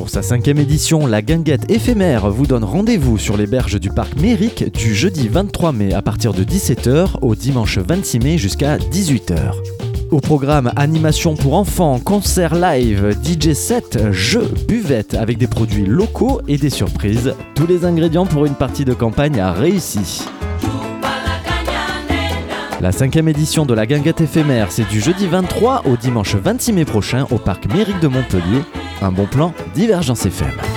Pour sa 5e édition, la Guinguette éphémère vous donne rendez-vous sur les berges du parc Méric du jeudi 23 mai à partir de 17h au dimanche 26 mai jusqu'à 18h. Au programme animation pour enfants, concert live, DJ set, jeux, buvette avec des produits locaux et des surprises. Tous les ingrédients pour une partie de campagne réussie. La 5e édition de la Guinguette éphémère, c'est du jeudi 23 au dimanche 26 mai prochain au parc Méric de Montpellier. Un bon plan, Divergence FM.